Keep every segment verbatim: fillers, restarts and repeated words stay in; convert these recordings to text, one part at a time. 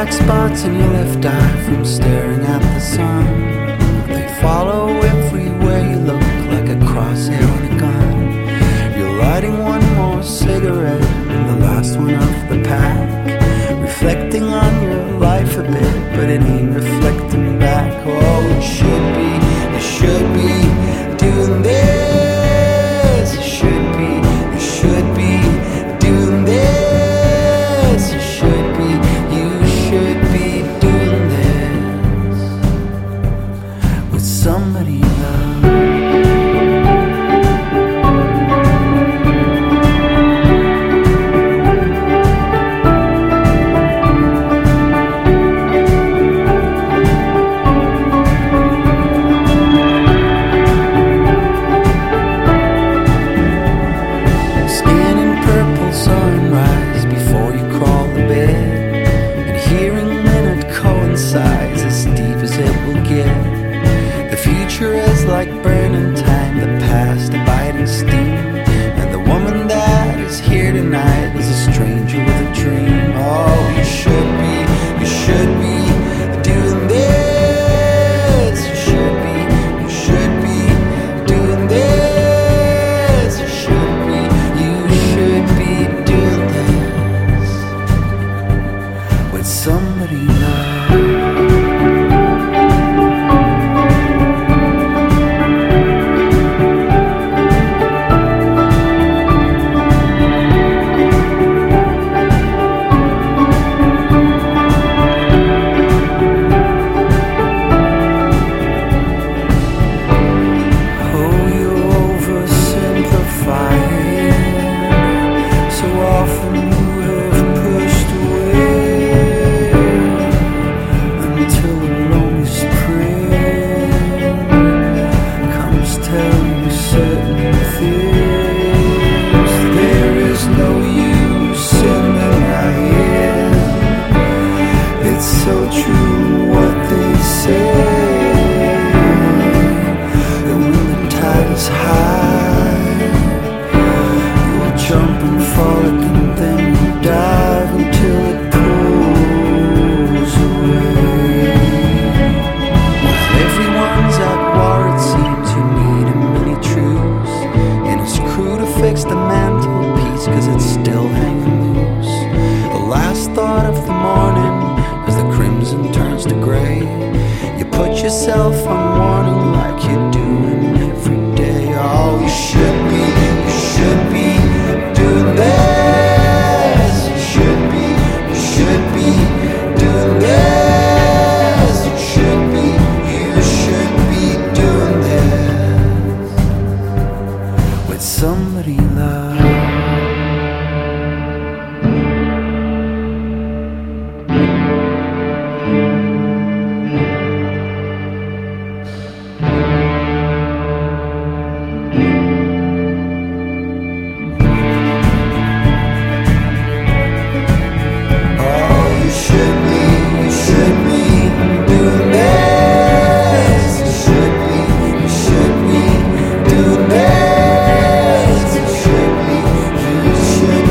dark spots in your left eye from staring at the sun. They follow everywhere you look, like a crosshair on a gun. You're lighting one more cigarette, the last one off the pack, reflecting on your life a bit, but it ain't reflecting back. Oh, it should be, it should be doing this. It should be, it should be doing this. It should be, you should be doing this with somebody you love. As deep as it will get. The future is like burning time, the past a biting steam, and the woman that is here tonight is a stranger with a dream. Oh, you should be, you should be doing this. You should be, you should be doing this. You should be, you should be doing this with somebody you love. Jump and fall and then you dive until it pulls away. While everyone's at war, it seems you need a mini truce and his crew to fix the mantelpiece, cause it's still hanging loose. The last thought of the morning as the crimson turns to grey, you put yourself on warning like you're doing every day. Oh, you should be, you should be doing this. You should be, you should be doing this. You should be, you should be doing this with somebody you love.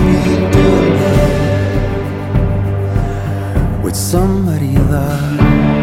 Somebody you love.